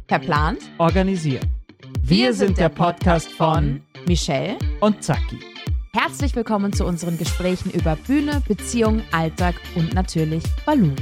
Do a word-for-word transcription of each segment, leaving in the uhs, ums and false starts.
Verplant, organisiert. Wir sind der Podcast von Michelle und Zacki. Herzlich willkommen zu unseren Gesprächen über Bühne, Beziehung, Alltag und natürlich Baloo.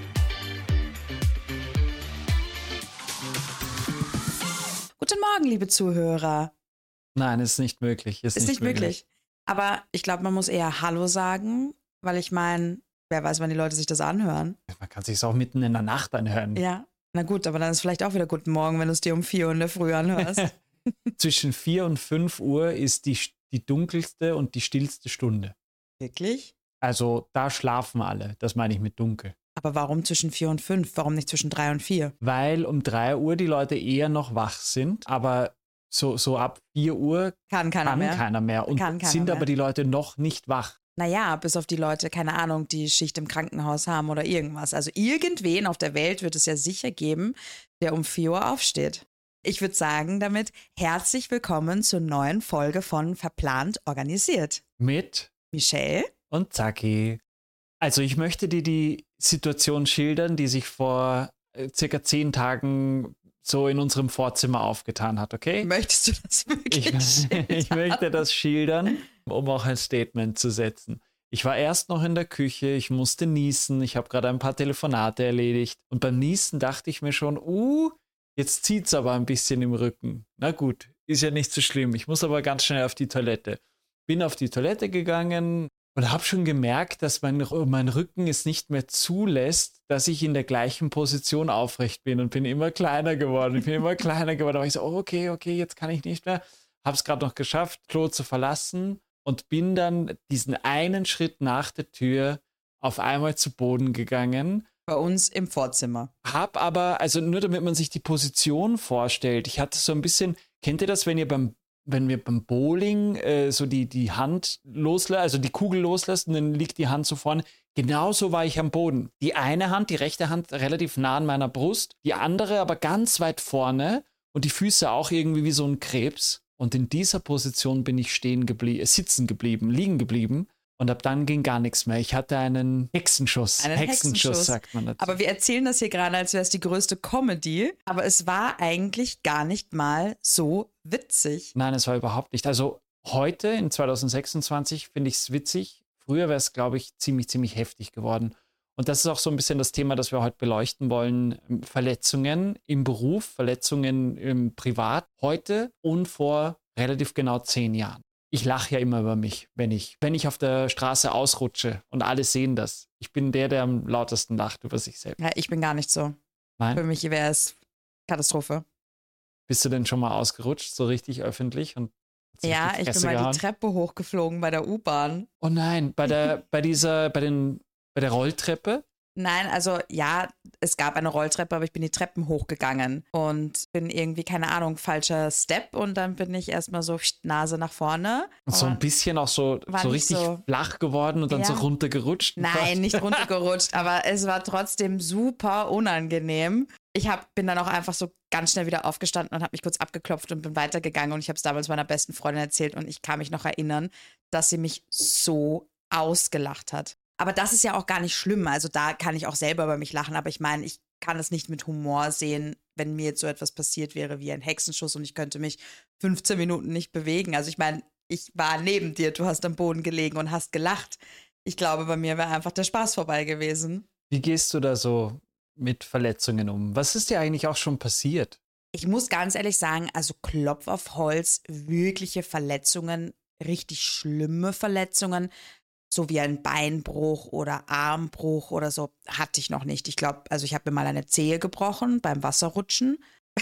Guten Morgen, liebe Zuhörer. Nein, ist nicht möglich. Ist, Ist nicht nicht möglich. Aber ich glaube, man muss eher Hallo sagen, weil ich meine, wer weiß, wann die Leute sich das anhören. Man kann sich auch mitten in der Nacht anhören. Ja, na gut, aber dann ist vielleicht auch wieder Guten Morgen, wenn du es dir um vier Uhr in der Früh anhörst. Zwischen vier und fünf Uhr ist die, die dunkelste und die stillste Stunde. Wirklich? Also da schlafen alle, das meine ich mit dunkel. Aber warum zwischen vier und fünf? Warum nicht zwischen drei und vier? Weil um drei Uhr die Leute eher noch wach sind, aber so, so ab vier Uhr Kann keiner kann mehr. keiner mehr und Kann keiner sind mehr. aber die Leute noch nicht wach. Naja, bis auf die Leute, keine Ahnung, die Schicht im Krankenhaus haben oder irgendwas. Also irgendwen auf der Welt wird es ja sicher geben, der um vier Uhr aufsteht. Ich würde sagen damit, herzlich willkommen zur neuen Folge von Verplant organisiert. Mit Michelle? und Zacki. Also ich möchte dir die Situation schildern, die sich vor äh, circa zehn Tagen so in unserem Vorzimmer aufgetan hat, okay? Möchtest du das wirklich Ich, ich schildern? möchte das schildern, um auch ein Statement zu setzen. Ich war erst noch in der Küche, ich musste niesen, ich habe gerade ein paar Telefonate erledigt und beim Niesen dachte ich mir schon, uh, jetzt zieht es aber ein bisschen im Rücken. Na gut, ist ja nicht so schlimm, ich muss aber ganz schnell auf die Toilette. Bin auf die Toilette gegangen und habe schon gemerkt, dass mein, mein Rücken es nicht mehr zulässt, dass ich in der gleichen Position aufrecht bin und bin immer kleiner geworden. Ich bin immer kleiner geworden. Aber ich so, oh, okay, okay, jetzt kann ich nicht mehr. Habe es gerade noch geschafft, Klo zu verlassen und bin dann diesen einen Schritt nach der Tür auf einmal zu Boden gegangen. Bei uns im Vorzimmer. Hab aber, also nur damit man sich die Position vorstellt, ich hatte so ein bisschen, kennt ihr das, wenn ihr beim wenn wir beim Bowling äh, so die, die Hand loslassen, also die Kugel loslassen, dann liegt die Hand so vorne. Genauso war ich am Boden. Die eine Hand, die rechte Hand relativ nah an meiner Brust, die andere aber ganz weit vorne und die Füße auch irgendwie wie so ein Krebs. Und in dieser Position bin ich stehen geblieben, äh, sitzen geblieben, liegen geblieben. Und ab dann ging gar nichts mehr. Ich hatte einen Hexenschuss. Einen Hexenschuss, sagt man dazu. Aber wir erzählen das hier gerade, als wäre es die größte Comedy. Aber es war eigentlich gar nicht mal so witzig. Nein, es war überhaupt nicht. Also heute in zwanzig sechsundzwanzig finde ich es witzig. Früher wäre es, glaube ich, ziemlich, ziemlich heftig geworden. Und das ist auch so ein bisschen das Thema, das wir heute beleuchten wollen. Verletzungen im Beruf, Verletzungen im Privat. Heute und vor relativ genau zehn Jahren. Ich lache ja immer über mich, wenn ich, wenn ich auf der Straße ausrutsche und alle sehen das. Ich bin der, der am lautesten lacht über sich selbst. Ja, ich bin gar nicht so. Nein? Für mich wäre es Katastrophe. Bist du denn schon mal ausgerutscht, so richtig öffentlich? Und hast Ja, richtig ich bin Fresse mal gehauen? die Treppe hochgeflogen bei der U-Bahn. Oh nein, bei der, bei dieser, bei den, bei der Rolltreppe? Nein, also ja, es gab eine Rolltreppe, aber ich bin die Treppen hochgegangen und bin irgendwie, keine Ahnung, falscher Step und dann bin ich erstmal so Nase nach vorne. Und so ein bisschen auch so, war so nicht richtig so- flach geworden und dann Ja. so runtergerutscht. Nein, nicht runtergerutscht, aber es war trotzdem super unangenehm. Ich hab, bin dann auch einfach so ganz schnell wieder aufgestanden und habe mich kurz abgeklopft und bin weitergegangen und ich habe es damals meiner besten Freundin erzählt und ich kann mich noch erinnern, dass sie mich so ausgelacht hat. Aber das ist ja auch gar nicht schlimm, also da kann ich auch selber über mich lachen, aber ich meine, ich kann es nicht mit Humor sehen, wenn mir jetzt so etwas passiert wäre wie ein Hexenschuss und ich könnte mich fünfzehn Minuten nicht bewegen. Also ich meine, ich war neben dir, du hast am Boden gelegen und hast gelacht. Ich glaube, bei mir wäre einfach der Spaß vorbei gewesen. Wie gehst du da so mit Verletzungen um? Was ist dir eigentlich auch schon passiert? Ich muss ganz ehrlich sagen, also Klopf auf Holz, wirkliche Verletzungen, richtig schlimme Verletzungen, so wie ein Beinbruch oder Armbruch oder so, hatte ich noch nicht. Ich glaube, also ich habe mir mal eine Zehe gebrochen beim Wasserrutschen.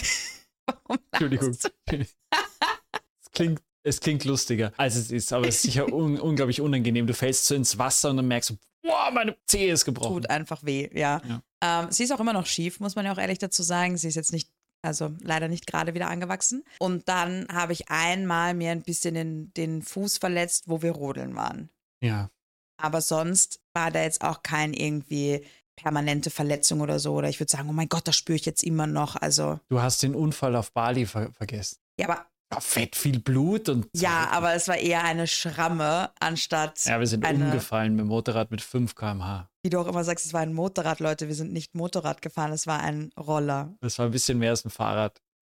Warum lachst Entschuldigung. du? es, klingt, es klingt lustiger, als es ist, aber es ist sicher un, unglaublich unangenehm. Du fällst so ins Wasser und dann merkst du, boah, meine Zehe ist gebrochen. Tut einfach weh, ja. Ja. Ähm, sie ist auch immer noch schief, muss man ja auch ehrlich dazu sagen. Sie ist jetzt nicht, also leider nicht gerade wieder angewachsen. Und dann habe ich einmal mir ein bisschen den, den Fuß verletzt, wo wir rodeln waren. Ja. Aber sonst war da jetzt auch kein irgendwie permanente Verletzung oder so. Oder ich würde sagen, oh mein Gott, das spüre ich jetzt immer noch. Also, Du hast den Unfall auf Bali ver vergessen. ja, aber, Ja, fett viel Blut und ja, aber es war eher eine Schramme, anstatt Ja, wir sind eine, umgefallen mit dem Motorrad mit fünf Kilometer pro Stunde. wie du auch immer sagst, es war ein Motorrad, Leute. Wir sind nicht Motorrad gefahren, es war ein Roller. Das war ein bisschen mehr als ein Fahrrad.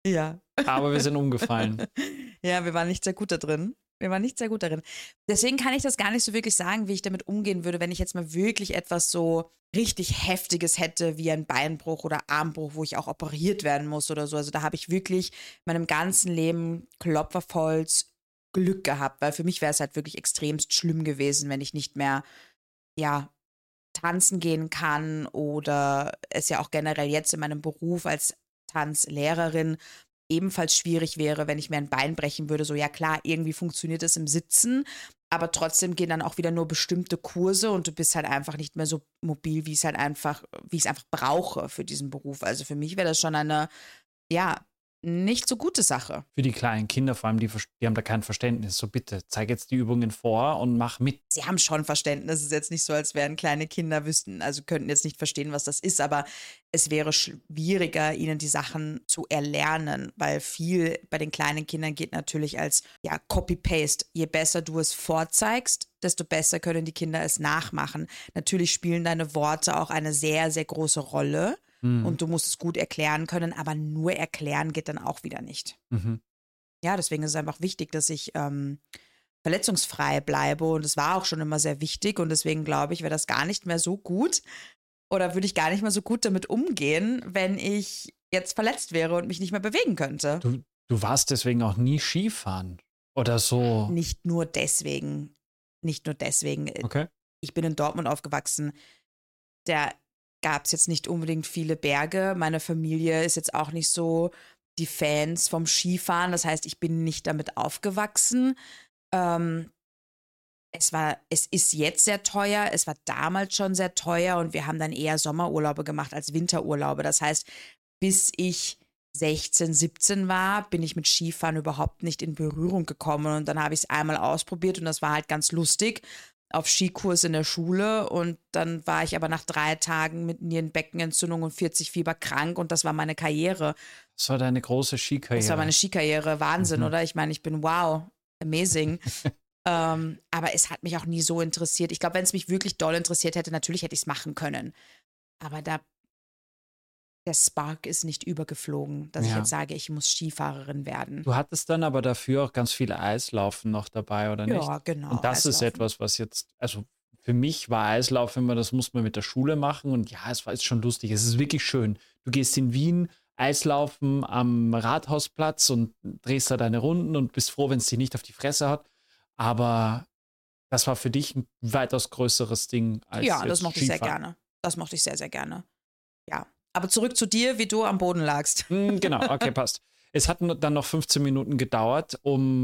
Ja. Aber wir sind umgefallen. Ja, wir waren nicht sehr gut da drin. Wir waren nicht sehr gut darin. Deswegen kann ich das gar nicht so wirklich sagen, wie ich damit umgehen würde, wenn ich jetzt mal wirklich etwas so richtig Heftiges hätte, wie ein Beinbruch oder Armbruch, wo ich auch operiert werden muss oder so. Also da habe ich wirklich in meinem ganzen Leben Klopf auf Holz Glück gehabt, weil für mich wäre es halt wirklich extremst schlimm gewesen, wenn ich nicht mehr, ja, tanzen gehen kann oder es ja auch generell jetzt in meinem Beruf als Tanzlehrerin ebenfalls schwierig wäre, wenn ich mir ein Bein brechen würde. So, ja klar, irgendwie funktioniert es im Sitzen, aber trotzdem gehen dann auch wieder nur bestimmte Kurse und du bist halt einfach nicht mehr so mobil, wie es halt einfach, wie ich es einfach brauche für diesen Beruf. Also für mich wäre das schon eine, ja, nicht so gute Sache. Für die kleinen Kinder vor allem, die, die haben da kein Verständnis. So bitte, zeig jetzt die Übungen vor und mach mit. Sie haben schon Verständnis. Es ist jetzt nicht so, als wären kleine Kinder wüssten, also könnten jetzt nicht verstehen, was das ist, aber es wäre schwieriger, ihnen die Sachen zu erlernen, weil viel bei den kleinen Kindern geht natürlich als, ja, Copy-Paste. Je besser du es vorzeigst, desto besser können die Kinder es nachmachen. Natürlich spielen deine Worte auch eine sehr, sehr große Rolle. Mhm. Und du musst es gut erklären können, aber nur erklären geht dann auch wieder nicht. Mhm. Ja, deswegen ist es einfach wichtig, dass ich ähm, verletzungsfrei bleibe und es war auch schon immer sehr wichtig und deswegen glaube ich, wäre das gar nicht mehr so gut oder würde ich gar nicht mehr so gut damit umgehen, wenn ich jetzt verletzt wäre und mich nicht mehr bewegen könnte. Du, du warst deswegen auch nie Skifahren oder so? Nicht nur deswegen, nicht nur deswegen. Okay. Ich bin in Dortmund aufgewachsen, der gab es jetzt nicht unbedingt viele Berge. Meine Familie ist jetzt auch nicht so die Fans vom Skifahren. Das heißt, ich bin nicht damit aufgewachsen. Ähm, es war, es ist jetzt sehr teuer. Es war damals schon sehr teuer und wir haben dann eher Sommerurlaube gemacht als Winterurlaube. Das heißt, bis ich sechzehn, siebzehn war, bin ich mit Skifahren überhaupt nicht in Berührung gekommen und dann habe ich es einmal ausprobiert und das war halt ganz lustig. Auf Skikurs in der Schule und dann war ich aber nach drei Tagen mit Nierenbeckenentzündung und vierzig Fieber krank und das war meine Karriere. Das war deine große Skikarriere. Das war meine Skikarriere, Wahnsinn, mhm. oder? Ich meine, ich bin wow, amazing. ähm, aber es hat mich auch nie so interessiert. Ich glaube, wenn es mich wirklich doll interessiert hätte, natürlich hätte ich es machen können. Aber da der Spark ist nicht übergeflogen, dass ja. ich jetzt sage, ich muss Skifahrerin werden. Du hattest dann aber dafür auch ganz viel Eislaufen noch dabei, oder nicht? Ja, genau. Und das Eislaufen. Ist etwas, was jetzt, also für mich war Eislaufen immer, das muss man mit der Schule machen und ja, es war jetzt schon lustig, es ist wirklich schön. Du gehst in Wien Eislaufen am Rathausplatz und drehst da deine Runden und bist froh, wenn es dich nicht auf die Fresse hat, aber das war für dich ein weitaus größeres Ding als Ja, das jetzt mochte ich sehr gerne. Das mochte ich sehr, sehr gerne. Ja. Aber zurück zu dir, wie du am Boden lagst. Genau, okay, passt. Es hat dann noch fünfzehn Minuten gedauert,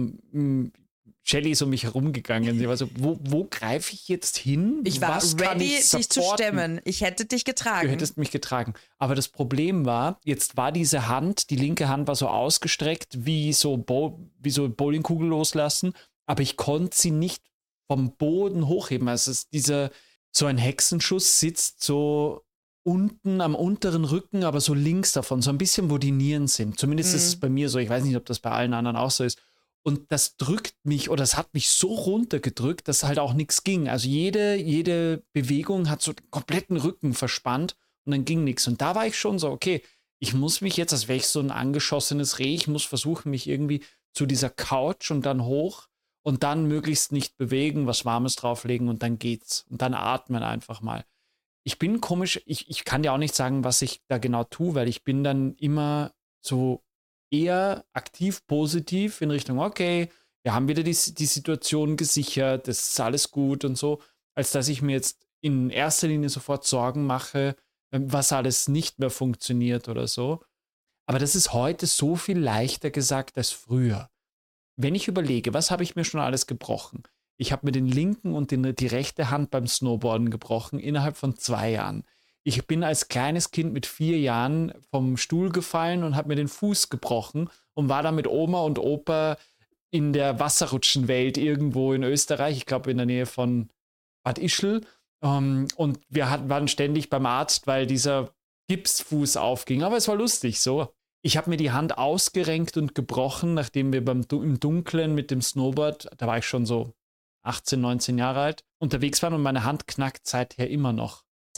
um Shelly ist um mich herumgegangen. Sie war so, wo, wo greife ich jetzt hin? Ich war Was ready, ich dich zu stemmen. Ich hätte dich getragen. Du hättest mich getragen. Aber das Problem war, jetzt war diese Hand, die linke Hand war so ausgestreckt, wie so, Bo- wie so Bowlingkugel loslassen, aber ich konnte sie nicht vom Boden hochheben. Also es ist dieser, so ein Hexenschuss sitzt so unten am unteren Rücken, aber so links davon, so ein bisschen, wo die Nieren sind. Zumindest mhm. ist es bei mir so. Ich weiß nicht, ob das bei allen anderen auch so ist. Und das drückt mich, oder es hat mich so runtergedrückt, dass halt auch nichts ging. Also jede, jede Bewegung hat so den kompletten Rücken verspannt und dann ging nichts. Und da war ich schon so, okay, ich muss mich jetzt, als wäre ich so ein angeschossenes Reh, ich muss versuchen, mich irgendwie zu dieser Couch und dann hoch und dann möglichst nicht bewegen, was Warmes drauflegen und dann geht's. Und dann atmen einfach mal. Ich bin komisch, ich, ich kann dir auch nicht sagen, was ich da genau tue, weil ich bin dann immer so eher aktiv positiv in Richtung, okay, wir haben wieder die, die Situation gesichert, das ist alles gut und so, als dass ich mir jetzt in erster Linie sofort Sorgen mache, was alles nicht mehr funktioniert oder so. Aber das ist heute so viel leichter gesagt als früher. Wenn ich überlege, was habe ich mir schon alles gebrochen? Ich habe mir den linken und den, die rechte Hand beim Snowboarden gebrochen innerhalb von zwei Jahren. Ich bin als kleines Kind mit vier Jahren vom Stuhl gefallen und habe mir den Fuß gebrochen und war dann mit Oma und Opa in der Wasserrutschenwelt irgendwo in Österreich, ich glaube in der Nähe von Bad Ischl. Um, und wir hatten, waren ständig beim Arzt, weil dieser Gipsfuß aufging. Aber es war lustig so. Ich habe mir die Hand ausgerenkt und gebrochen, nachdem wir beim, im Dunkeln mit dem Snowboard, da war ich schon so achtzehn, neunzehn Jahre alt, unterwegs waren und meine Hand knackt seither immer noch.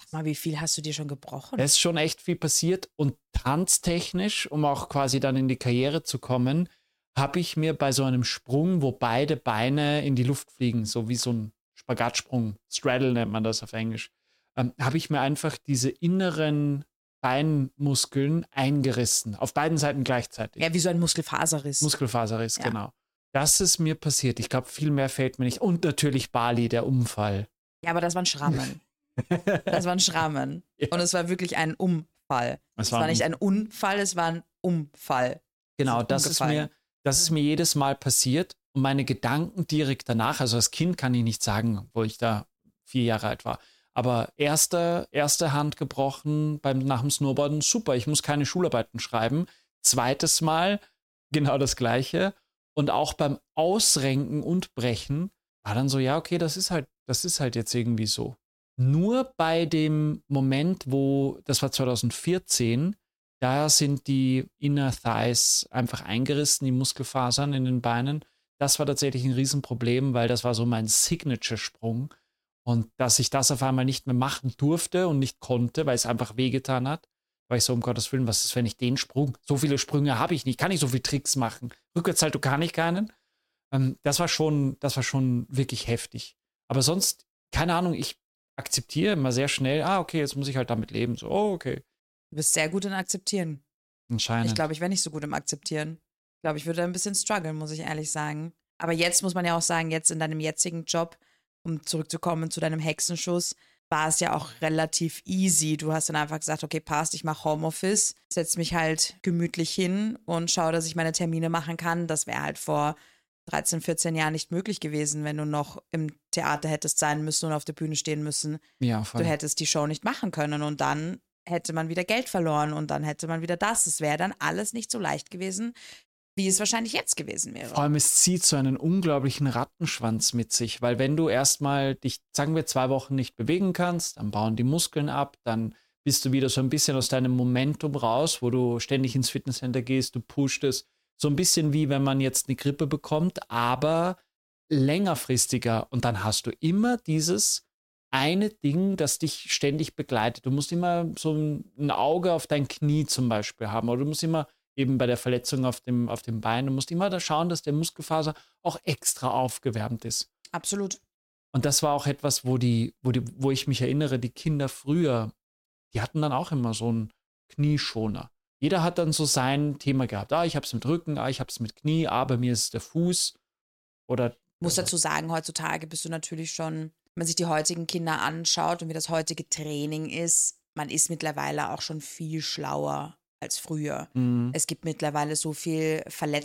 Sag mal, wie viel hast du dir schon gebrochen? Da ist schon echt viel passiert und tanztechnisch, um auch quasi dann in die Karriere zu kommen, habe ich mir bei so einem Sprung, wo beide Beine in die Luft fliegen, so wie so ein Spagatsprung, Straddle nennt man das auf Englisch, ähm, habe ich mir einfach diese inneren Beinmuskeln eingerissen, auf beiden Seiten gleichzeitig. Ja, wie so ein Muskelfaserriss. Muskelfaserriss, Ja. genau. Das ist mir passiert. Ich glaube, viel mehr fällt mir nicht. Und natürlich Bali, der Unfall. Ja, aber das waren Schrammen. Das waren Schrammen. Ja. Und es war wirklich ein Unfall. Es Es war war ein nicht ein Unfall, es war ein Unfall. Genau, sind das ist, umgefallen. mir, das ist mir jedes Mal passiert. Und meine Gedanken direkt danach, also als Kind kann ich nicht sagen, wo ich da vier Jahre alt war. Aber erste, erste Hand gebrochen beim, nach dem Snowboarden, super, ich muss keine Schularbeiten schreiben. Zweites Mal genau das Gleiche. Und auch beim Ausrenken und Brechen war dann so, ja, okay, das ist halt, das ist halt jetzt irgendwie so. Nur bei dem Moment, wo, das war zwanzig vierzehn, da sind die Inner Thighs einfach eingerissen, die Muskelfasern in den Beinen. Das war tatsächlich ein Riesenproblem, weil das war so mein Signature-Sprung. Und dass ich das auf einmal nicht mehr machen durfte und nicht konnte, weil es einfach wehgetan hat, war ich so, um Gottes Willen, was ist, wenn ich den Sprung, so viele Sprünge habe ich nicht, kann ich so viele Tricks machen. Rückwärtssalto kann ich keinen. Ähm, das war schon, das war schon wirklich heftig. Aber sonst, keine Ahnung, ich akzeptiere immer sehr schnell, ah, okay, jetzt muss ich halt damit leben. So, oh, okay. Du bist sehr gut in Akzeptieren. Anscheinend. Ich glaube, ich wäre nicht so gut im Akzeptieren. Ich glaube, ich würde ein bisschen strugglen, muss ich ehrlich sagen. Aber jetzt muss man ja auch sagen, jetzt in deinem jetzigen Job, um zurückzukommen zu deinem Hexenschuss, war es ja auch relativ easy. Du hast dann einfach gesagt, okay, passt, ich mache Homeoffice, setze mich halt gemütlich hin und schaue, dass ich meine Termine machen kann. Das wäre halt vor dreizehn, vierzehn Jahren nicht möglich gewesen, wenn du noch im Theater hättest sein müssen und auf der Bühne stehen müssen. Ja, voll. Du hättest die Show nicht machen können und dann hätte man wieder Geld verloren und dann hätte man wieder das. Es wäre dann alles nicht so leicht gewesen, wie es wahrscheinlich jetzt gewesen wäre. Vor allem, es zieht so einen unglaublichen Rattenschwanz mit sich, weil wenn du erstmal dich, sagen wir, zwei Wochen nicht bewegen kannst, dann bauen die Muskeln ab, dann bist du wieder so ein bisschen aus deinem Momentum raus, wo du ständig ins Fitnesscenter gehst, du pusht es. So ein bisschen wie wenn man jetzt eine Grippe bekommt, aber längerfristiger. Und dann hast du immer dieses eine Ding, das dich ständig begleitet. Du musst immer so ein Auge auf dein Knie zum Beispiel haben, oder du musst immer eben bei der Verletzung auf dem, auf dem Bein, du musst immer da schauen, dass der Muskelfaser auch extra aufgewärmt ist. Absolut. Und das war auch etwas, wo die, wo die, wo ich mich erinnere, die Kinder früher, die hatten dann auch immer so einen Knieschoner. Jeder hat dann so sein Thema gehabt. Ah, ich habe es mit Rücken, ah, ich habe es mit Knie, ah, bei mir ist es der Fuß. Oder Ich muss dazu sagen, heutzutage bist du natürlich schon, wenn man sich die heutigen Kinder anschaut und wie das heutige Training ist, man ist mittlerweile auch schon viel schlauer als früher. Mhm. Es gibt mittlerweile so viel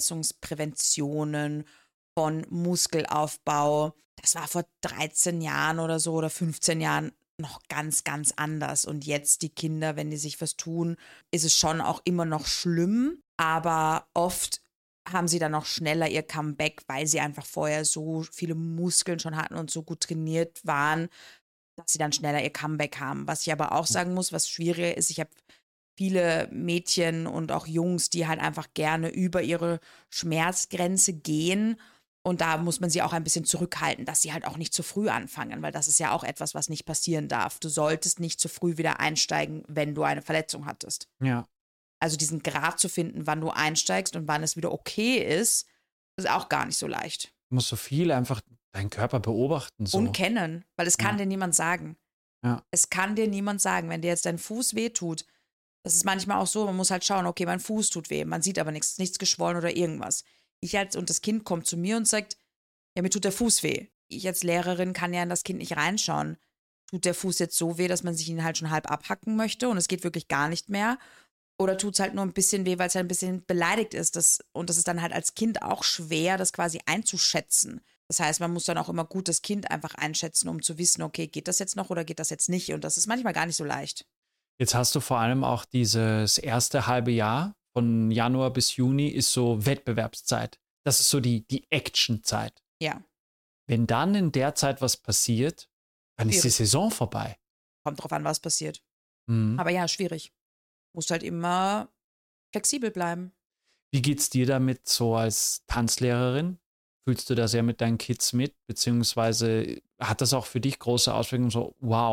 Verletzungspräventionen von Muskelaufbau. Das war vor dreizehn Jahren oder so oder fünfzehn Jahren noch ganz, ganz anders. Und jetzt die Kinder, wenn die sich was tun, ist es schon auch immer noch schlimm. Aber oft haben sie dann auch schneller ihr Comeback, weil sie einfach vorher so viele Muskeln schon hatten und so gut trainiert waren, dass sie dann schneller ihr Comeback haben. Was ich aber auch sagen muss, was schwieriger ist, ich habe viele Mädchen und auch Jungs, die halt einfach gerne über ihre Schmerzgrenze gehen. Und da muss man sie auch ein bisschen zurückhalten, dass sie halt auch nicht zu früh anfangen, weil das ist ja auch etwas, was nicht passieren darf. Du solltest nicht zu früh wieder einsteigen, wenn du eine Verletzung hattest. Ja. Also diesen Grad zu finden, wann du einsteigst und wann es wieder okay ist, ist auch gar nicht so leicht. Du musst so viel einfach deinen Körper beobachten. So. Und kennen, weil es kann Ja. dir niemand sagen. Ja. Es kann dir niemand sagen, wenn dir jetzt dein Fuß wehtut. Das ist manchmal auch so, man muss halt schauen, okay, mein Fuß tut weh, man sieht aber nichts, nichts geschwollen oder irgendwas. Ich als, und das Kind kommt zu mir und sagt, ja, mir tut der Fuß weh. Ich als Lehrerin kann ja in das Kind nicht reinschauen. Tut der Fuß jetzt so weh, dass man sich ihn halt schon halb abhacken möchte und es geht wirklich gar nicht mehr? Oder tut es halt nur ein bisschen weh, weil es halt ein bisschen beleidigt ist? Das, und das ist dann halt als Kind auch schwer, das quasi einzuschätzen. Das heißt, man muss dann auch immer gut das Kind einfach einschätzen, um zu wissen, okay, geht das jetzt noch oder geht das jetzt nicht? Und das ist manchmal gar nicht so leicht. Jetzt hast du vor allem auch dieses erste halbe Jahr, von Januar bis Juni, ist so Wettbewerbszeit. Das ist so die, die Action-Zeit. Ja, Wenn dann in der Zeit was passiert, dann ist die Schwierig. Saison vorbei. kommt drauf an, was passiert. Mhm. Aber ja, schwierig. Musst halt immer flexibel bleiben. Wie geht's dir damit so als Tanzlehrerin? Fühlst du da sehr mit deinen Kids mit? Beziehungsweise hat das auch für dich große Auswirkungen? So, wow,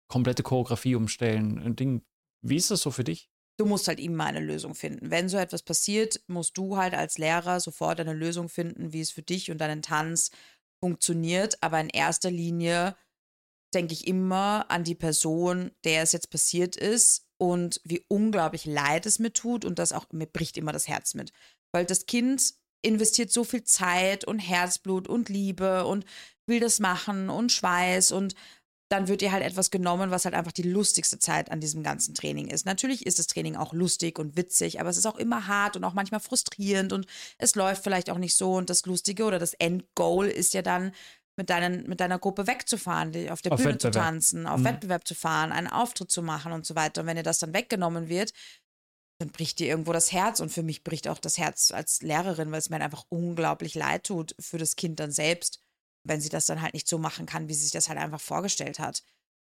komplette Choreografie umstellen. Ein Ding. Wie ist das so für dich? Du musst halt immer eine Lösung finden. Wenn so etwas passiert, musst du halt als Lehrer sofort eine Lösung finden, wie es für dich und deinen Tanz funktioniert. Aber in erster Linie denke ich immer an die Person, der es jetzt passiert ist und wie unglaublich leid es mir tut und das auch, mir bricht immer das Herz mit. Weil das Kind investiert so viel Zeit und Herzblut und Liebe und will das machen und Schweiß und dann wird ihr halt etwas genommen, was halt einfach die lustigste Zeit an diesem ganzen Training ist. Natürlich ist das Training auch lustig und witzig, aber es ist auch immer hart und auch manchmal frustrierend und es läuft vielleicht auch nicht so und das Lustige oder das Endgoal ist ja dann, mit, deinen, mit deiner Gruppe wegzufahren, die auf der Auf Bühne Wettbewerb. zu tanzen, auf Mhm. Wettbewerb zu fahren, einen Auftritt zu machen und so weiter. Und wenn dir das dann weggenommen wird, dann bricht dir irgendwo das Herz und für mich bricht auch das Herz als Lehrerin, weil es mir einfach unglaublich leid tut für das Kind dann selbst, wenn sie das dann halt nicht so machen kann, wie sie sich das halt einfach vorgestellt hat.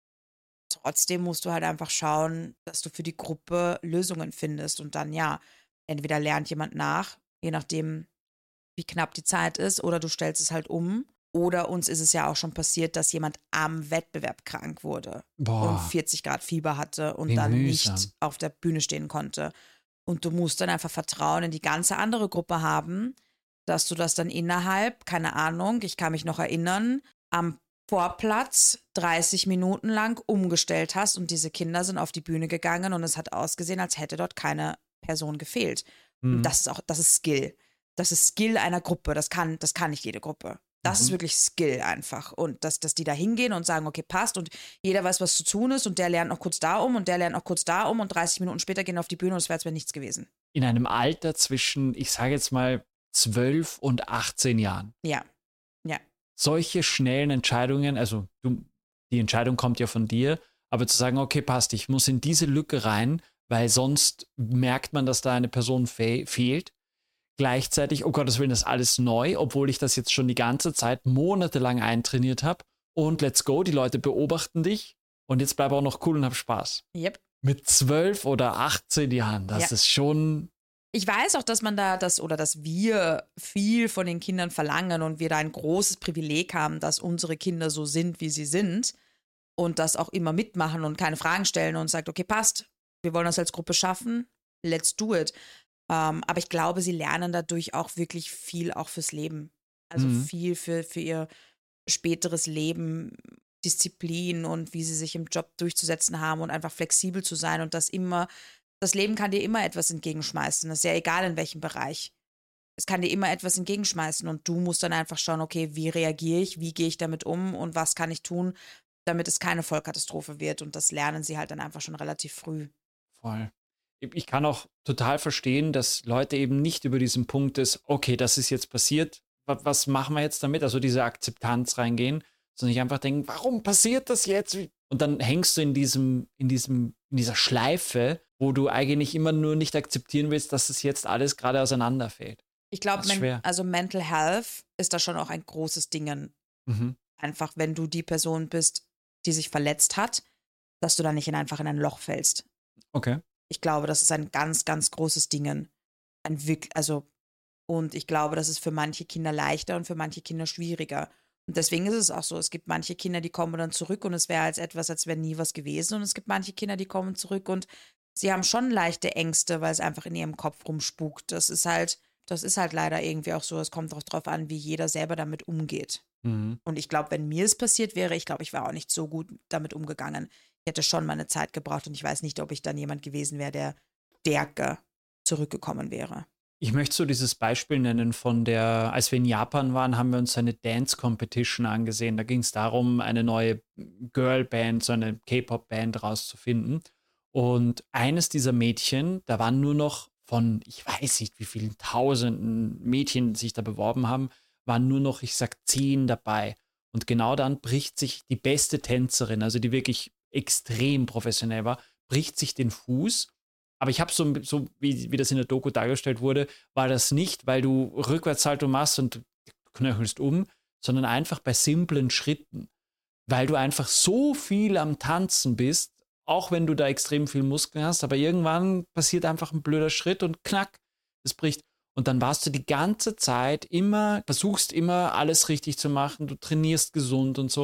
Trotzdem musst du halt einfach schauen, dass du für die Gruppe Lösungen findest und dann ja, entweder lernt jemand nach, je nachdem, wie knapp die Zeit ist, oder du stellst es halt um. Oder uns ist es ja auch schon passiert, dass jemand am Wettbewerb krank wurde Boah. und vierzig Grad Fieber hatte und Wie dann mühsam. nicht auf der Bühne stehen konnte. Und du musst dann einfach Vertrauen in die ganze andere Gruppe haben, dass du das dann innerhalb, keine Ahnung, ich kann mich noch erinnern, am Vorplatz dreißig Minuten lang umgestellt hast und diese Kinder sind auf die Bühne gegangen und es hat ausgesehen, als hätte dort keine Person gefehlt. Mhm. Und das ist auch, das ist Skill. Das ist Skill einer Gruppe. Das kann, das kann nicht jede Gruppe. Das Mhm. ist wirklich Skill einfach. Und dass, dass die da hingehen und sagen, okay, passt und jeder weiß, was zu tun ist und der lernt noch kurz da um und der lernt noch kurz da um und dreißig Minuten später gehen auf die Bühne und es wäre, als wäre nichts gewesen. In einem Alter zwischen, ich sage jetzt mal, zwölf und achtzehn Jahren. Ja, ja. Solche schnellen Entscheidungen, also du, die Entscheidung kommt ja von dir, aber zu sagen, okay, passt, ich muss in diese Lücke rein, weil sonst merkt man, dass da eine Person fe- fehlt. Gleichzeitig, oh Gottes Willen, das ist alles neu, obwohl ich das jetzt schon die ganze Zeit monatelang eintrainiert habe. Und let's go, die Leute beobachten dich und jetzt bleib auch noch cool und hab Spaß. Yep. Mit zwölf oder achtzehn Jahren, das Ja. ist schon... Ich weiß auch, dass man da das oder dass wir viel von den Kindern verlangen und wir da ein großes Privileg haben, dass unsere Kinder so sind, wie sie sind und das auch immer mitmachen und keine Fragen stellen und sagt, okay, passt, wir wollen das als Gruppe schaffen, let's do it. Ähm, aber ich glaube, sie lernen dadurch auch wirklich viel auch fürs Leben. Also Mhm. viel für, für ihr späteres Leben, Disziplin und wie sie sich im Job durchzusetzen haben und einfach flexibel zu sein und das immer, das Leben kann dir immer etwas entgegenschmeißen. Das ist ja egal in welchem Bereich. Es kann dir immer etwas entgegenschmeißen und du musst dann einfach schauen, okay, wie reagiere ich, wie gehe ich damit um und was kann ich tun, damit es keine Vollkatastrophe wird und das lernen sie halt dann einfach schon relativ früh. Voll. Ich kann auch total verstehen, dass Leute eben nicht über diesen Punkt ist, okay, das ist jetzt passiert, wa- was machen wir jetzt damit? Also diese Akzeptanz reingehen, sondern sich einfach denken, warum passiert das jetzt? Und dann hängst du in diesem, in diesem, in dieser Schleife, wo du eigentlich immer nur nicht akzeptieren willst, dass es jetzt alles gerade auseinanderfällt. Ich glaube, Das ist men- schwer. also Mental Health ist da schon auch ein großes Ding. Mhm. Einfach, wenn du die Person bist, die sich verletzt hat, dass du da nicht in einfach in ein Loch fällst. Okay. Ich glaube, das ist ein ganz, ganz großes Ding. Ein wirklich, also, und ich glaube, das ist für manche Kinder leichter und für manche Kinder schwieriger. Und deswegen ist es auch so, es gibt manche Kinder, die kommen dann zurück und es wäre als etwas, als wäre nie was gewesen. Und es gibt manche Kinder, die kommen zurück und sie haben schon leichte Ängste, weil es einfach in ihrem Kopf rumspukt. Das ist halt, das ist halt leider irgendwie auch so. Es kommt auch drauf an, wie jeder selber damit umgeht. Mhm. Und ich glaube, wenn mir es passiert wäre, ich glaube, ich wäre auch nicht so gut damit umgegangen. Ich hätte schon meine Zeit gebraucht und ich weiß nicht, ob ich dann jemand gewesen wäre, der stärker zurückgekommen wäre. Ich möchte so dieses Beispiel nennen von der, als wir in Japan waren, haben wir uns eine Dance Competition angesehen. Da ging es darum, eine neue Girlband, so eine K-Pop-Band rauszufinden. Und eines dieser Mädchen, da waren nur noch von, ich weiß nicht, wie vielen tausenden Mädchen sich da beworben haben, waren nur noch, ich sag, zehn dabei. Und genau dann bricht sich die beste Tänzerin, also die wirklich extrem professionell war, bricht sich den Fuß. Aber ich habe so, so wie, wie das in der Doku dargestellt wurde, war das nicht, weil du Rückwärtssalto machst und knöchelst um, sondern einfach bei simplen Schritten. Weil du einfach so viel am Tanzen bist, auch wenn du da extrem viel Muskeln hast, aber irgendwann passiert einfach ein blöder Schritt und knack, es bricht. Und dann warst du die ganze Zeit immer, versuchst immer alles richtig zu machen, du trainierst gesund und so.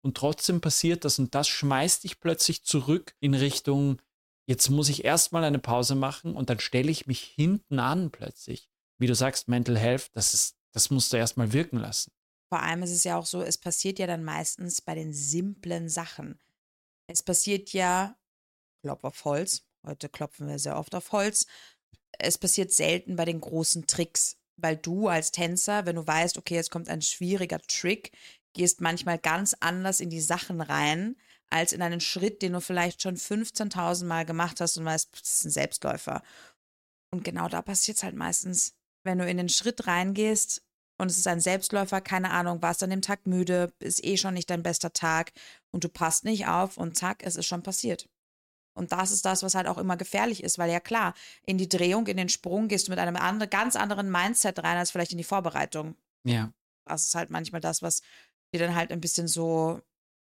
und trotzdem passiert das und das schmeißt dich plötzlich zurück in Richtung, jetzt muss ich erstmal eine Pause machen und dann stelle ich mich hinten an plötzlich. Wie du sagst, Mental Health, das ist, das musst du erstmal wirken lassen. Vor allem ist es ja auch so, es passiert ja dann meistens bei den simplen Sachen. Es passiert ja, Klopf auf Holz, heute klopfen wir sehr oft auf Holz, es passiert selten bei den großen Tricks, weil du als Tänzer, wenn du weißt, okay, jetzt kommt ein schwieriger Trick, gehst manchmal ganz anders in die Sachen rein, als in einen Schritt, den du vielleicht schon fünfzehntausend Mal gemacht hast und weißt, das ist ein Selbstläufer. Und genau da passiert es halt meistens, wenn du in den Schritt reingehst und es ist ein Selbstläufer, keine Ahnung, warst an dem Tag müde, ist eh schon nicht dein bester Tag und du passt nicht auf und zack, es ist schon passiert. Und das ist das, was halt auch immer gefährlich ist, weil ja klar, in die Drehung, in den Sprung gehst du mit einem andre, ganz anderen Mindset rein, als vielleicht in die Vorbereitung. Ja. Das ist halt manchmal das, was dir dann halt ein bisschen so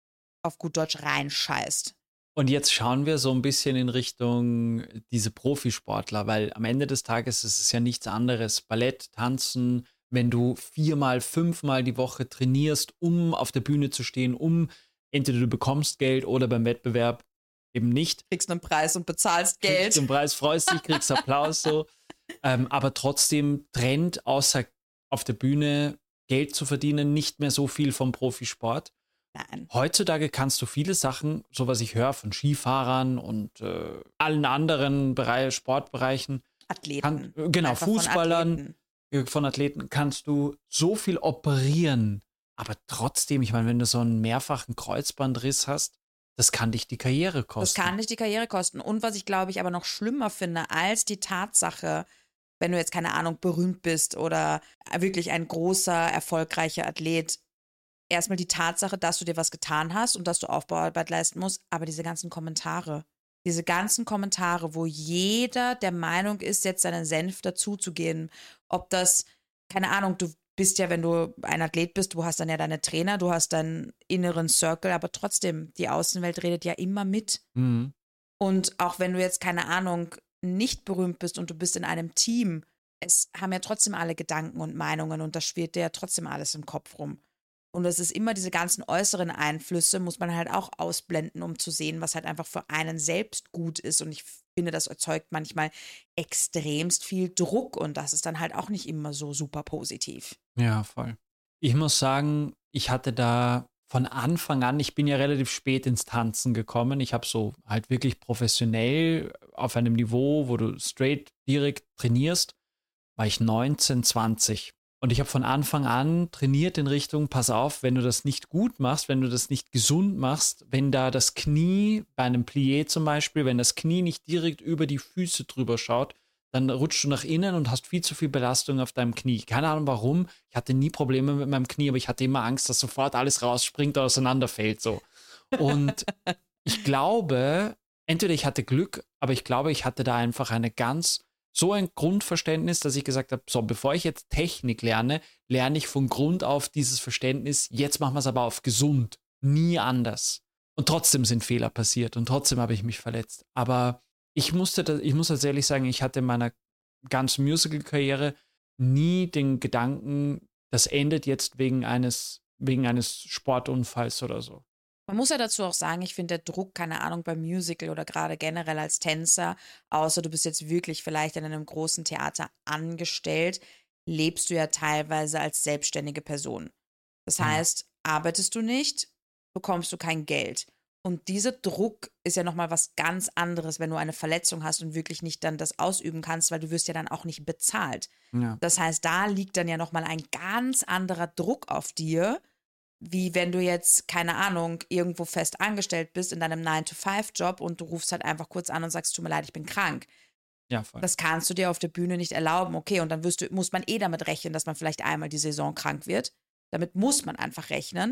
auf gut Deutsch reinscheißt. Und jetzt schauen wir so ein bisschen in Richtung diese Profisportler, weil am Ende des Tages ist es ja nichts anderes. Ballett, Tanzen, wenn du viermal, fünfmal die Woche trainierst, um auf der Bühne zu stehen, um entweder du bekommst Geld oder beim Wettbewerb eben nicht. Kriegst einen Preis und bezahlst Geld. Kriegst den Preis, freust dich, kriegst Applaus so. ähm, aber trotzdem trennt außer auf der Bühne Geld zu verdienen nicht mehr so viel vom Profisport. Nein. Heutzutage kannst du viele Sachen, so was ich höre von Skifahrern und äh, allen anderen Bereich, Sportbereichen. Athleten. Kann, äh, genau, Einfach Fußballern, von Athleten. von Athleten kannst du so viel operieren. Aber trotzdem, ich meine, wenn du so einen mehrfachen Kreuzbandriss hast, das kann dich die Karriere kosten. Das kann dich die Karriere kosten. Und was ich, glaube ich, aber noch schlimmer finde, als die Tatsache, wenn du jetzt, keine Ahnung, berühmt bist oder wirklich ein großer, erfolgreicher Athlet, erstmal die Tatsache, dass du dir was getan hast und dass du Aufbauarbeit leisten musst, aber diese ganzen Kommentare, diese ganzen Kommentare, wo jeder der Meinung ist, jetzt seinen Senf dazuzugeben, ob das, keine Ahnung, du bist ja, wenn du ein Athlet bist, du hast dann ja deine Trainer, du hast deinen inneren Circle, aber trotzdem, die Außenwelt redet ja immer mit. Mhm. Und auch wenn du jetzt, keine Ahnung, nicht berühmt bist und du bist in einem Team, es haben ja trotzdem alle Gedanken und Meinungen und da schwirrt dir ja trotzdem alles im Kopf rum. Und es ist immer diese ganzen äußeren Einflüsse, muss man halt auch ausblenden, um zu sehen, was halt einfach für einen selbst gut ist. Und ich finde, das erzeugt manchmal extremst viel Druck und das ist dann halt auch nicht immer so super positiv. Ja, voll. Ich muss sagen, ich hatte da von Anfang an, ich bin ja relativ spät ins Tanzen gekommen. Ich habe so halt wirklich professionell auf einem Niveau, wo du straight direkt trainierst, war ich neunzehn, zwanzig. Und ich habe von Anfang an trainiert in Richtung, pass auf, wenn du das nicht gut machst, wenn du das nicht gesund machst, wenn da das Knie, bei einem Plié zum Beispiel, wenn das Knie nicht direkt über die Füße drüber schaut, dann rutschst du nach innen und hast viel zu viel Belastung auf deinem Knie. Keine Ahnung warum, ich hatte nie Probleme mit meinem Knie, aber ich hatte immer Angst, dass sofort alles rausspringt oder auseinanderfällt so. Und ich glaube, entweder ich hatte Glück, aber ich glaube, ich hatte da einfach eine ganz so ein Grundverständnis, dass ich gesagt habe, so, bevor ich jetzt Technik lerne, lerne ich von Grund auf dieses Verständnis, jetzt machen wir es aber auf gesund, nie anders. Und trotzdem sind Fehler passiert und trotzdem habe ich mich verletzt. Aber ich musste, das, ich muss tatsächlich sagen, ich hatte in meiner ganzen Musical-Karriere nie den Gedanken, das endet jetzt wegen eines, wegen eines Sportunfalls oder so. Man muss ja dazu auch sagen, ich finde, der Druck, keine Ahnung, beim Musical oder gerade generell als Tänzer, außer du bist jetzt wirklich vielleicht in einem großen Theater angestellt, lebst du ja teilweise als selbstständige Person. Das heißt, arbeitest du nicht, bekommst du kein Geld. Und dieser Druck ist ja nochmal was ganz anderes, wenn du eine Verletzung hast und wirklich nicht dann das ausüben kannst, weil du wirst ja dann auch nicht bezahlt. Ja. Das heißt, da liegt dann ja nochmal ein ganz anderer Druck auf dir, wie wenn du jetzt, keine Ahnung, irgendwo fest angestellt bist in deinem nine to five Job und du rufst halt einfach kurz an und sagst, tut mir leid, ich bin krank. Ja, voll. Das kannst du dir auf der Bühne nicht erlauben. Okay, und dann wirst du, muss man eh damit rechnen, dass man vielleicht einmal die Saison krank wird. Damit muss man einfach rechnen.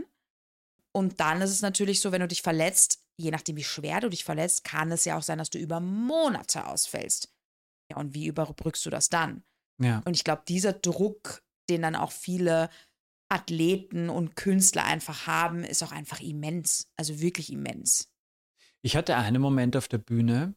Und dann ist es natürlich so, wenn du dich verletzt, je nachdem wie schwer du dich verletzt, kann es ja auch sein, dass du über Monate ausfällst. Ja, und wie überbrückst du das dann? Ja. Und ich glaube, dieser Druck, den dann auch viele Athleten und Künstler einfach haben, ist auch einfach immens. Also wirklich immens. Ich hatte einen Moment auf der Bühne,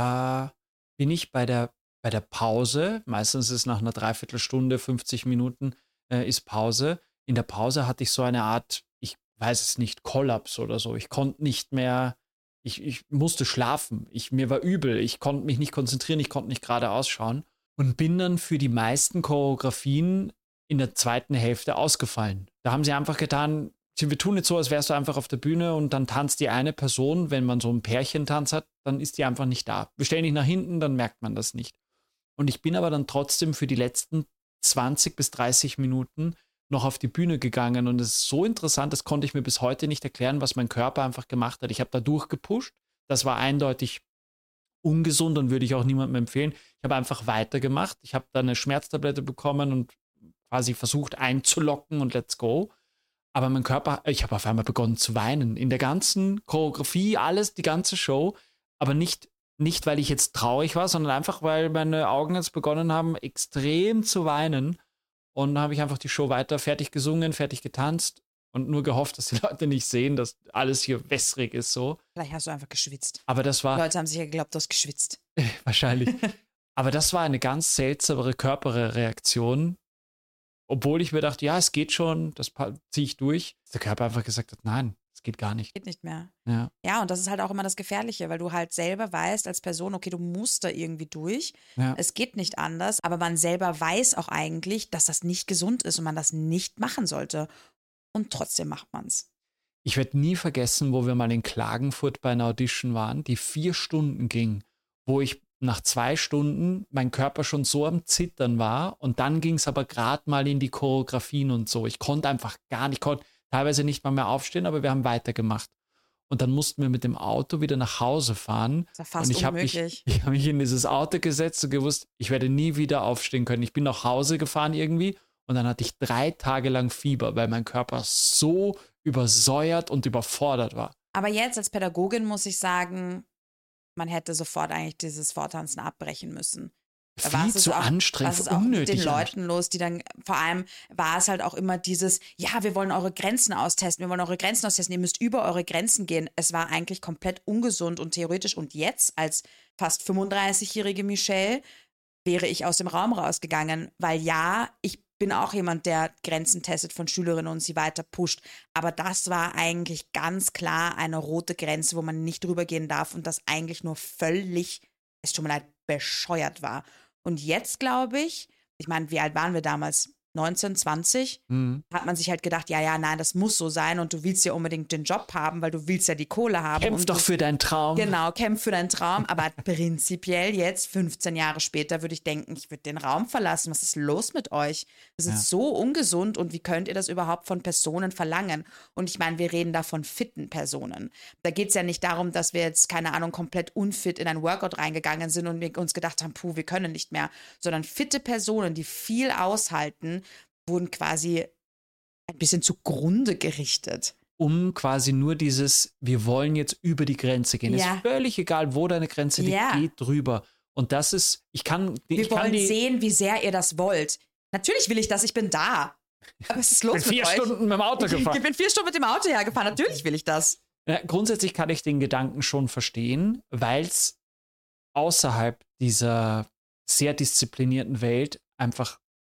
da bin ich bei der, bei der Pause, meistens ist es nach einer Dreiviertelstunde, fünfzig Minuten äh, ist Pause. In der Pause hatte ich so eine Art, ich weiß es nicht, Kollaps oder so. Ich konnte nicht mehr, ich, ich musste schlafen. Ich, mir war übel. Ich konnte mich nicht konzentrieren, ich konnte nicht gerade ausschauen. Und bin dann für die meisten Choreografien in der zweiten Hälfte ausgefallen. Da haben sie einfach getan, wir tun jetzt so, als wärst du einfach auf der Bühne und dann tanzt die eine Person, wenn man so einen Pärchentanz hat, dann ist die einfach nicht da. Wir stellen dich nach hinten, dann merkt man das nicht. Und ich bin aber dann trotzdem für die letzten zwanzig bis dreißig Minuten noch auf die Bühne gegangen und es ist so interessant, das konnte ich mir bis heute nicht erklären, was mein Körper einfach gemacht hat. Ich habe da durchgepusht, das war eindeutig ungesund und würde ich auch niemandem empfehlen. Ich habe einfach weitergemacht, ich habe da eine Schmerztablette bekommen und quasi versucht einzulocken und let's go. Aber mein Körper, ich habe auf einmal begonnen zu weinen. In der ganzen Choreografie, alles, die ganze Show. Aber nicht, nicht, weil ich jetzt traurig war, sondern einfach, weil meine Augen jetzt begonnen haben, extrem zu weinen. Und dann habe ich einfach die Show weiter fertig gesungen, fertig getanzt und nur gehofft, dass die Leute nicht sehen, dass alles hier wässrig ist so. Vielleicht hast du einfach geschwitzt. Aber das war... Die Leute haben sicher geglaubt, du hast geschwitzt. Wahrscheinlich. Aber das war eine ganz seltsame Körperreaktion. Obwohl ich mir dachte, ja, es geht schon, das ziehe ich durch. Der Körper einfach gesagt hat, nein, es geht gar nicht. Geht nicht mehr. Ja. Ja, und das ist halt auch immer das Gefährliche, weil du halt selber weißt als Person, okay, du musst da irgendwie durch. Ja. Es geht nicht anders, aber man selber weiß auch eigentlich, dass das nicht gesund ist und man das nicht machen sollte. Und trotzdem macht man es. Ich werde nie vergessen, wo wir mal in Klagenfurt bei einer Audition waren, die vier Stunden ging, wo ich nach zwei Stunden mein Körper schon so am Zittern war und dann ging es aber gerade mal in die Choreografien und so. Ich konnte einfach gar nicht, ich konnte teilweise nicht mal mehr aufstehen, aber wir haben weitergemacht. Und dann mussten wir mit dem Auto wieder nach Hause fahren. Das war fast und ich habe mich, ich hab mich in dieses Auto gesetzt und gewusst, ich werde nie wieder aufstehen können. Ich bin nach Hause gefahren irgendwie und dann hatte ich drei Tage lang Fieber, weil mein Körper so übersäuert und überfordert war. Aber jetzt als Pädagogin muss ich sagen, man hätte sofort eigentlich dieses Vortanzen abbrechen müssen. Viel zu auch, anstrengend, was ist auch unnötig. mit den Leuten los, die dann, vor allem war es halt auch immer dieses, ja, wir wollen eure Grenzen austesten, wir wollen eure Grenzen austesten, ihr müsst über eure Grenzen gehen. Es war eigentlich komplett ungesund und theoretisch. Und jetzt, als fast fünfunddreißigjährige Michelle, wäre ich aus dem Raum rausgegangen, weil ja, ich bin auch jemand, der Grenzen testet von Schülerinnen und sie weiter pusht. Aber das war eigentlich ganz klar eine rote Grenze, wo man nicht drüber gehen darf und das eigentlich nur völlig, es tut mir leid, bescheuert war. Und jetzt glaube ich, ich meine, wie alt waren wir damals? neunzehn, zwanzig, Mhm. hat man sich halt gedacht, ja, ja, nein, das muss so sein und du willst ja unbedingt den Job haben, weil du willst ja die Kohle haben. Kämpf und doch du, für deinen Traum. Genau, kämpf für deinen Traum, aber prinzipiell jetzt, fünfzehn Jahre später, würde ich denken, ich würde den Raum verlassen. Was ist los mit euch? Das ist Ja. so ungesund und wie könnt ihr das überhaupt von Personen verlangen? Und ich meine, wir reden da von fitten Personen. Da geht es ja nicht darum, dass wir jetzt, keine Ahnung, komplett unfit in ein Workout reingegangen sind und wir uns gedacht haben, puh, wir können nicht mehr, sondern fitte Personen, die viel aushalten, wurden quasi ein bisschen zugrunde gerichtet. Um quasi nur dieses, wir wollen jetzt über die Grenze gehen. Ja. Ist völlig egal, wo deine Grenze liegt, Ja. geht drüber. Und das ist, ich kann, Wir ich kann wollen die sehen, wie sehr ihr das wollt. Natürlich will ich das, ich bin da. Aber was ist los bin mit vier euch? Stunden mit dem Auto Ich gefahren. bin vier Stunden mit dem Auto hergefahren. Natürlich will ich das. Ja, grundsätzlich kann ich den Gedanken schon verstehen, weil es außerhalb dieser sehr disziplinierten Welt einfach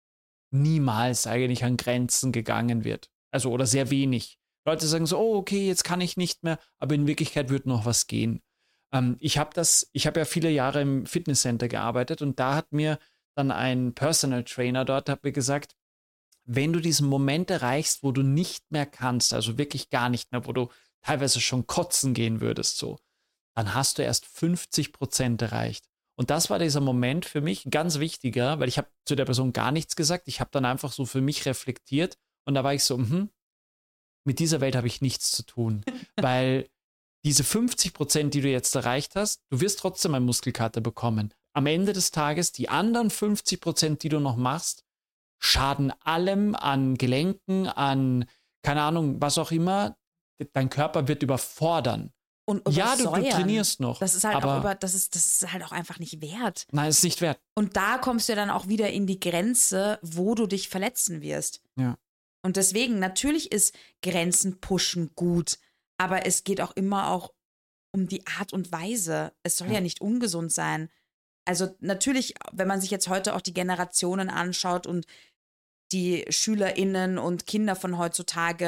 niemals eigentlich an Grenzen gegangen wird. Also oder sehr wenig. Leute sagen so, oh okay, jetzt kann ich nicht mehr, aber in Wirklichkeit wird noch was gehen. Ähm, ich habe das, ich habe ja viele Jahre im Fitnesscenter gearbeitet und da hat mir dann ein Personal Trainer dort hat mir gesagt, wenn du diesen Moment erreichst, wo du nicht mehr kannst, also wirklich gar nicht mehr, wo du teilweise schon kotzen gehen würdest, so, dann hast du erst fünfzig Prozent erreicht. Und das war dieser Moment für mich ganz wichtiger, weil ich habe zu der Person gar nichts gesagt. Ich habe dann einfach so für mich reflektiert und da war ich so, mh, mit dieser Welt habe ich nichts zu tun, weil diese fünfzig Prozent, die du jetzt erreicht hast, du wirst trotzdem einen Muskelkater bekommen. Am Ende des Tages, die anderen fünfzig Prozent, die du noch machst, schaden allem an Gelenken, an, keine Ahnung, was auch immer. Dein Körper wird überfordern. Und Ja, du, du übersäuern. trainierst noch. Das ist halt aber auch über, das ist, das ist halt auch einfach nicht wert. Nein, ist nicht wert. Und da kommst du ja dann auch wieder in die Grenze, wo du dich verletzen wirst. Ja. Und deswegen, natürlich ist Grenzen pushen gut, aber es geht auch immer auch um die Art und Weise. Es soll ja, Ja. nicht ungesund sein. Also natürlich, wenn man sich jetzt heute auch die Generationen anschaut und die SchülerInnen und Kinder von heutzutage,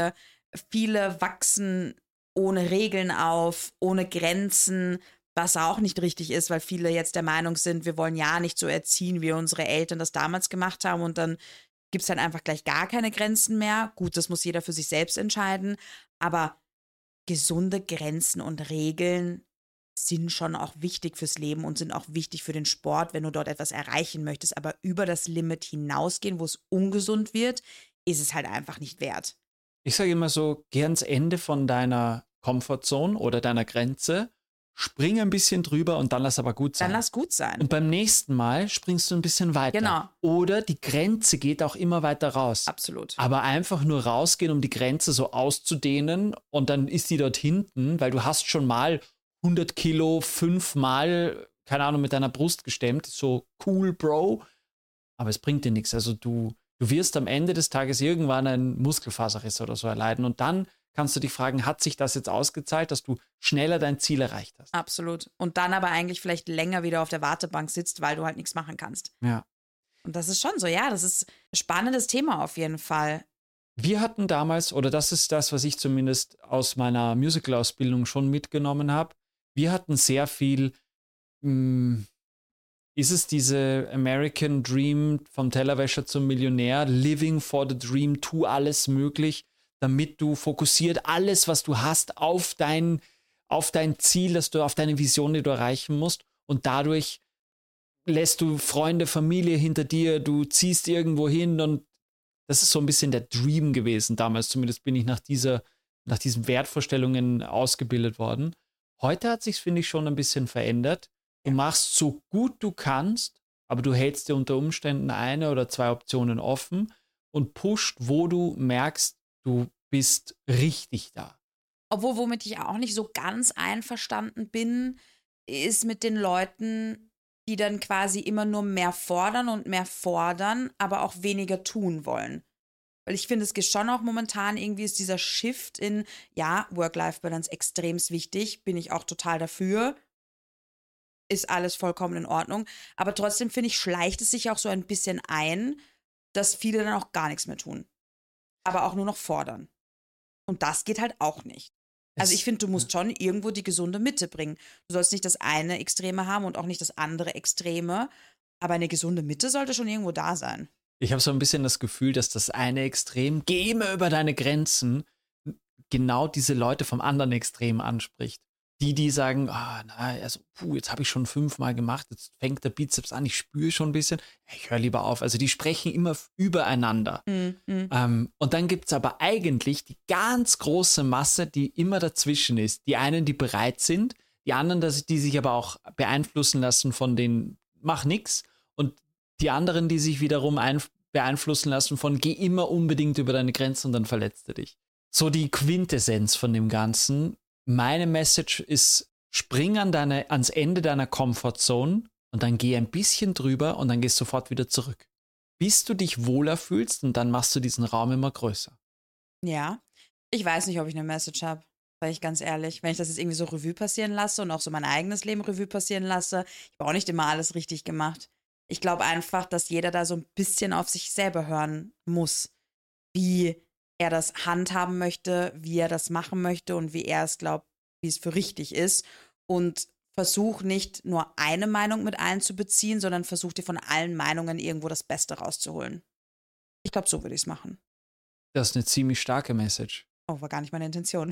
viele wachsen ohne Regeln auf, ohne Grenzen, was auch nicht richtig ist, weil viele jetzt der Meinung sind, wir wollen ja nicht so erziehen, wie unsere Eltern das damals gemacht haben und dann gibt es dann einfach gleich gar keine Grenzen mehr. Gut, das muss jeder für sich selbst entscheiden, aber gesunde Grenzen und Regeln sind schon auch wichtig fürs Leben und sind auch wichtig für den Sport, wenn du dort etwas erreichen möchtest, aber über das Limit hinausgehen, wo es ungesund wird, ist es halt einfach nicht wert. Ich sage immer so, geh ans Ende von deiner Comfortzone oder deiner Grenze, spring ein bisschen drüber und dann lass aber gut sein. Dann lass gut sein. Und beim nächsten Mal springst du ein bisschen weiter. Genau. Oder die Grenze geht auch immer weiter raus. Absolut. Aber einfach nur rausgehen, um die Grenze so auszudehnen und dann ist die dort hinten, weil du hast schon mal hundert Kilo fünfmal, keine Ahnung, mit deiner Brust gestemmt. So cool, Bro. Aber es bringt dir nichts. Also du, du wirst am Ende des Tages irgendwann einen Muskelfaserriss oder so erleiden. Und dann kannst du dich fragen, hat sich das jetzt ausgezahlt, dass du schneller dein Ziel erreicht hast? Absolut. Und dann aber eigentlich vielleicht länger wieder auf der Wartebank sitzt, weil du halt nichts machen kannst. Ja. Und das ist schon so, ja, das ist ein spannendes Thema auf jeden Fall. Wir hatten damals, oder das ist das, was ich zumindest aus meiner Musical-Ausbildung schon mitgenommen habe, wir hatten sehr viel, mh, ist es diese American Dream vom Tellerwäscher zum Millionär, Living for the Dream, tu alles möglich, damit du fokussiert alles, was du hast, auf dein, auf dein Ziel, dass du auf deine Vision, die du erreichen musst und dadurch lässt du Freunde, Familie hinter dir, du ziehst irgendwo hin und das ist so ein bisschen der Dream gewesen damals, zumindest bin ich nach dieser, nach diesen Wertvorstellungen ausgebildet worden. Heute hat sich, finde ich, schon ein bisschen verändert. Du machst so gut du kannst, aber du hältst dir unter Umständen eine oder zwei Optionen offen und pusht, wo du merkst, du bist richtig da. Obwohl, womit ich auch nicht so ganz einverstanden bin, ist mit den Leuten, die dann quasi immer nur mehr fordern und mehr fordern, aber auch weniger tun wollen. Weil ich finde, es geht schon auch momentan irgendwie ist dieser Shift in, ja, Work-Life-Balance extremst wichtig, bin ich auch total dafür, ist alles vollkommen in Ordnung. Aber trotzdem finde ich, schleicht es sich auch so ein bisschen ein, dass viele dann auch gar nichts mehr tun. Aber auch nur noch fordern. Und das geht halt auch nicht. Also ich finde, du musst schon irgendwo die gesunde Mitte bringen. Du sollst nicht das eine Extreme haben und auch nicht das andere Extreme. Aber eine gesunde Mitte sollte schon irgendwo da sein. Ich habe so ein bisschen das Gefühl, dass das eine Extrem, geh immer über deine Grenzen, genau diese Leute vom anderen Extrem anspricht. Die, die sagen, ah, na, also, puh, jetzt habe ich schon fünfmal gemacht, jetzt fängt der Bizeps an, ich spüre schon ein bisschen, ich höre lieber auf. Also die sprechen immer übereinander. Mhm. Ähm, und dann gibt es aber eigentlich die ganz große Masse, die immer dazwischen ist. Die einen, die bereit sind, die anderen, die sich aber auch beeinflussen lassen von den, mach nix. Und die anderen, die sich wiederum ein, beeinflussen lassen von, geh immer unbedingt über deine Grenzen und dann verletzt du dich. So die Quintessenz von dem Ganzen. Meine Message ist, spring an deine, ans Ende deiner Comfortzone und dann geh ein bisschen drüber und dann gehst du sofort wieder zurück. Bis du dich wohler fühlst und dann machst du diesen Raum immer größer. Ja, ich weiß nicht, ob ich eine Message habe, sage ich ganz ehrlich. Wenn ich das jetzt irgendwie so Revue passieren lasse und auch so mein eigenes Leben Revue passieren lasse, ich habe auch nicht immer alles richtig gemacht. Ich glaube einfach, dass jeder da so ein bisschen auf sich selber hören muss, wie er das handhaben möchte, wie er das machen möchte und wie er es glaubt, wie es für richtig ist. Und versuch nicht nur eine Meinung mit einzubeziehen, sondern versuch dir von allen Meinungen irgendwo das Beste rauszuholen. Ich glaube, so würde ich es machen. Das ist eine ziemlich starke Message. Oh, war gar nicht meine Intention.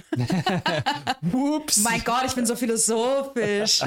Ups. Mein Gott, ich bin so philosophisch.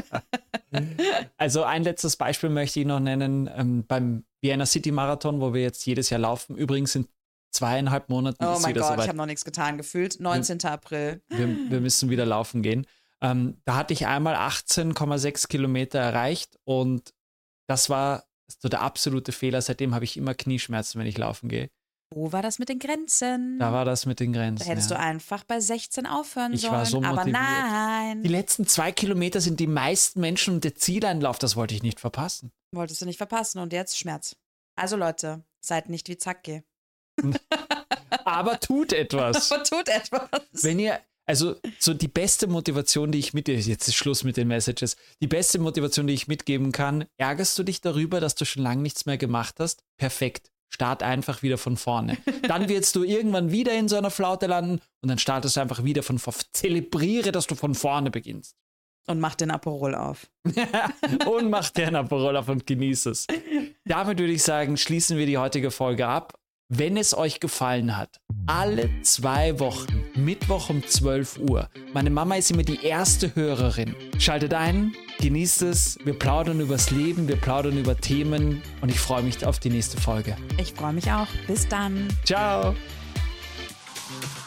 Also ein letztes Beispiel möchte ich noch nennen. Ähm, beim Vienna City Marathon, wo wir jetzt jedes Jahr laufen. Übrigens in zweieinhalb Monaten Oh ist mein wieder Gott, soweit. ich habe noch nichts getan, gefühlt. neunzehnten April. Wir, wir müssen wieder laufen gehen. Ähm, da hatte ich einmal achtzehn Komma sechs Kilometer erreicht und das war so der absolute Fehler. Seitdem habe ich immer Knieschmerzen, wenn ich laufen gehe. Wo war das mit den Grenzen? Da war das mit den Grenzen. Da hättest ja. du einfach bei sechzehn aufhören Ich sollen. war so aber motiviert. nein. Die letzten zwei Kilometer sind die meisten Menschen und der Zieleinlauf, das wollte ich nicht verpassen. Wolltest du nicht verpassen und jetzt Schmerz. Also Leute, seid nicht wie Zacke. Aber tut etwas. Aber tut etwas. Wenn ihr, also so die beste Motivation, die ich mit dir, jetzt ist Schluss mit den Messages, die beste Motivation, die ich mitgeben kann, ärgerst du dich darüber, dass du schon lange nichts mehr gemacht hast? Perfekt. start einfach wieder von vorne. Dann wirst du irgendwann wieder in so einer Flaute landen und dann startest du einfach wieder von vorne. Zelebriere, dass du von vorne beginnst. Und mach den Aperol auf. Und mach den Aperol auf und genieß es. Damit würde ich sagen, schließen wir die heutige Folge ab. Wenn es euch gefallen hat, alle zwei Wochen, Mittwoch um zwölf Uhr. Meine Mama ist immer die erste Hörerin. Schaltet ein, genießt es. Wir plaudern übers Leben, wir plaudern über Themen und ich freue mich auf die nächste Folge. Ich freue mich auch. Bis dann. Ciao.